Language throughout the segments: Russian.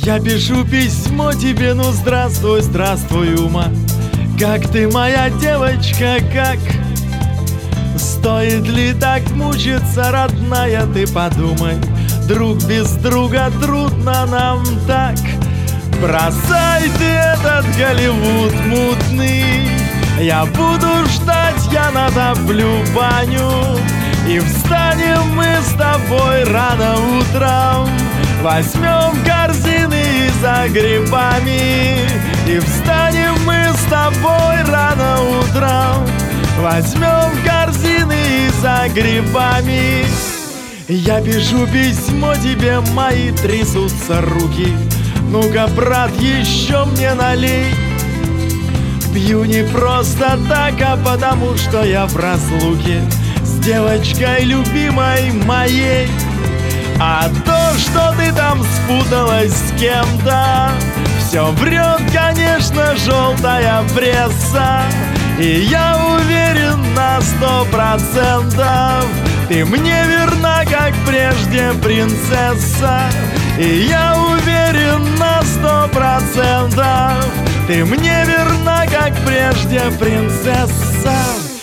Я пишу письмо тебе, ну здравствуй, здравствуй, ума. Как ты, моя девочка, как? Стоит ли так мучиться, родная, ты подумай. Друг без друга трудно нам так. Бросай ты этот Голливуд мутный. Я буду ждать, я натоплю баню. И встанем мы с тобой рано утром. Возьмем корзины за грибами. И встанем мы с тобой рано утром. Возьмем корзины за грибами. Я пишу письмо тебе, мои трясутся руки. Ну-ка, брат, еще мне налей. Пью не просто так, а потому что я в разлуке с девочкой любимой моей. А то, что ты там спуталась с кем-то, все врет, конечно, желтая пресса. И я уверен на 100%, ты мне верна, как прежде, принцесса. И я уверен на 100%, ты мне верна, как прежде, принцесса.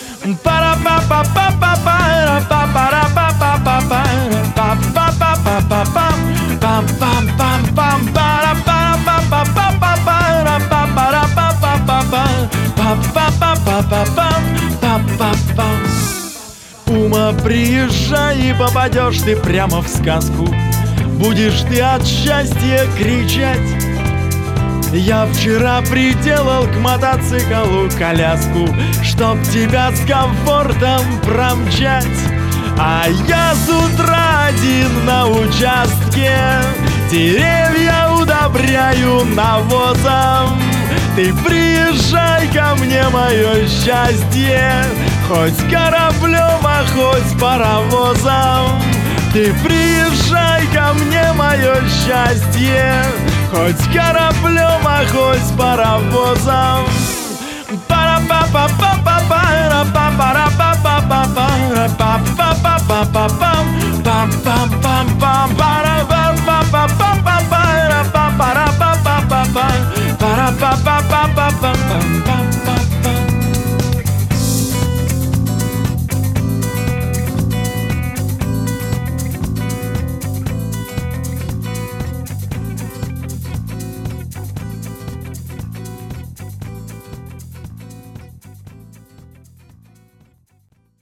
Ума, приезжай, и попадешь ты прямо в сказку. Будешь ты от счастья кричать. Я вчера приделал к мотоциклу коляску, чтоб тебя с комфортом промчать. А я с утра один на участке деревья удобряю навозом. Ты приезжай ко мне, мое счастье, хоть кораблем, а хоть паровозом. Ты приезжай ко мне, мое счастье, хоть кораблем, а хоть паровозом. Пара-па-па-па-па-па-ра-па-пара-па-па-па-па-па-пам-пам-пам-пам-пам-пам-пам-пара-па.